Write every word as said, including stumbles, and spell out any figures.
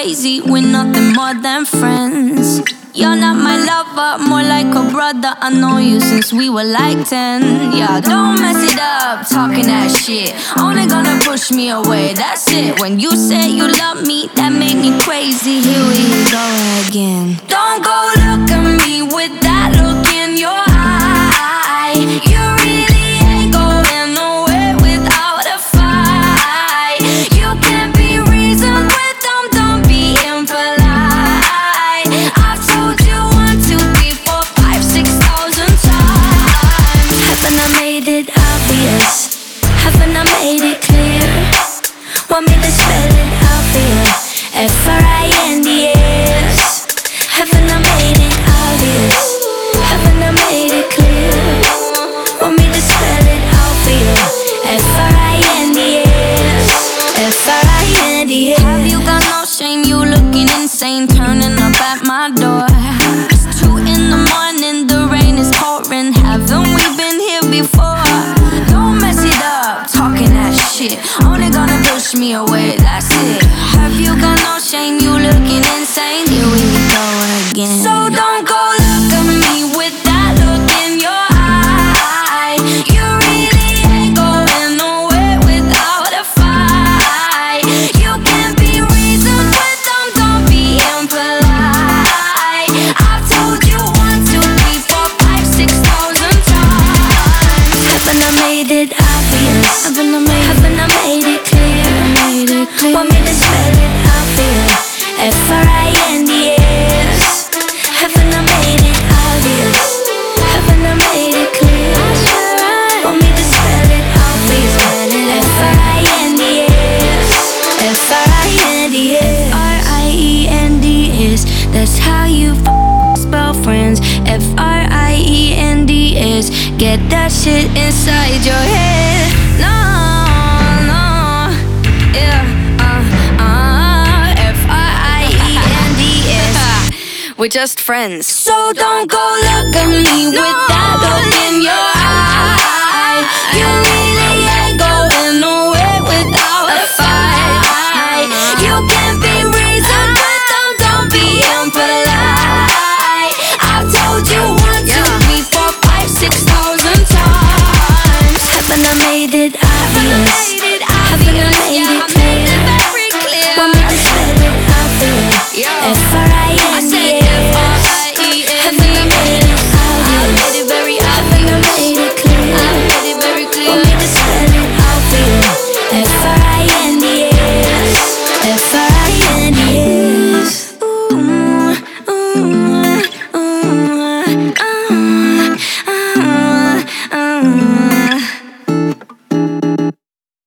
crazy, we're nothing more than friends. You're not my lover, more like a brother. I know you since we were like ten. Yeah, don't mess it up, talking that shit. Only gonna push me away, that's it. When you say you love me, that made me crazy. Here we go again. Don't go look at me with that look in your eye. You really ain't going nowhere without a fight. You can't be reasoned with, don't, don't be impolite. I've told you one, two, three, four, five, six thousand times. Haven't I made it obvious? Haven't I made it clear? Want me to spell it out for you? F R I N D S. Haven't I made it obvious? Haven't I made it clear? Want me to spell it out for you? F R I N D S. F R I N D S. Have you got no shame? You looking insane, turning up at my door. It's two in the morning, the rain is pouring. Haven't we been here before? Don't mess it up, talking that shit. Only gonna push me away, that's it. Have you got no shame? You looking insane. Here we go again. So don't go look at me with that look in your eye. You really ain't going nowhere without a fight. You can't be reasoned with, don't, don't be impolite. I've told you one, two, three, four, five, six thousand times. Haven't I made it obvious? Haven't I made, haven't I made it clear? Made it clear. Want me to spell it out for you? F R I N D S. Haven't I made it obvious? Haven't I made it clear? Want me to spell it out for you? F R I N D S. F R I N D S. F R I E N D S. That's how you f- spell friends. F R I E N D S. Get that shit inside your head. No, no, yeah, uh, uh, F R I E N D S. We're just friends. So don't go look at me with that look in your eye. You really ain't going nowhere without a fight. You can't be reasoned with, don't, don't be impolite. I've told you one, two, three, four, five, six thousand times. Haven't I made it obvious?